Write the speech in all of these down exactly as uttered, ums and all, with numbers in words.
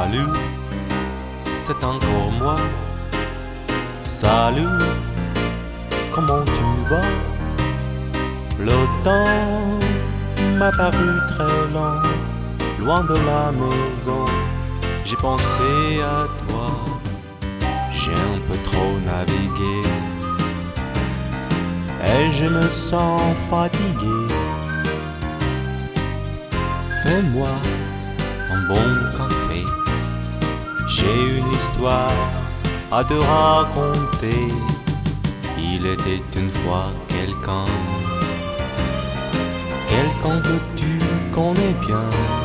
Salut, c'est encore moi. Salut, comment tu vas? Le temps m'a paru très lent, loin de la maison. J'ai pensé à toi, j'ai un peu trop navigué et je me sens fatigué. Fais-moi un bon café, j'ai une histoire à te raconter. Il était une fois quelqu'un, quelqu'un que tu connais bien.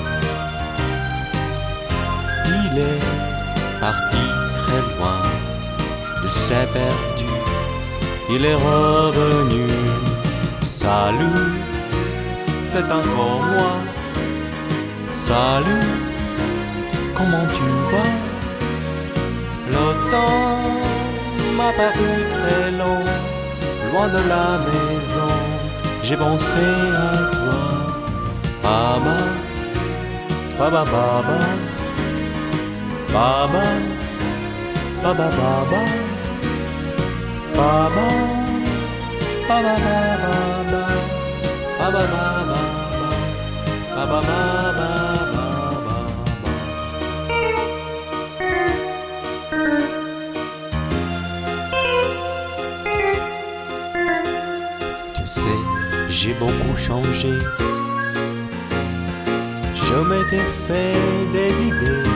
Il est parti très loin, il s'est perdu, il est revenu. Salut, c'est encore moi. Salut, comment tu vas? Le temps m'a paru très long, loin de la maison. J'ai pensé à toi. Baba, baba, baba, baba, baba, baba, baba, baba, baba, baba, baba, baba, baba. J'ai beaucoup changé, je m'étais fait des idées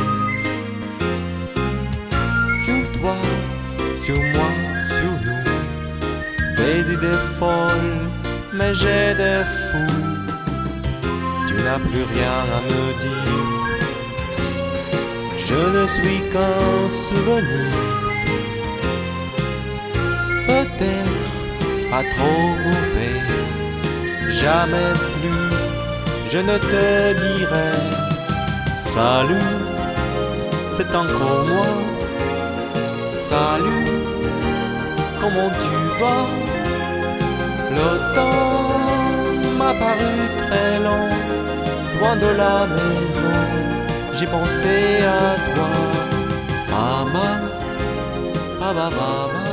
sur toi, sur moi, sur nous, des idées folles, mais j'ai des fous. Tu n'as plus rien à me dire, je ne suis qu'un souvenir. Peut-être pas trop mauvais, jamais plus je ne te dirai. Salut, c'est encore moi. Salut, comment tu vas? Le temps m'a paru très long, loin de la maison. J'ai pensé à toi. Mama, baba, baba.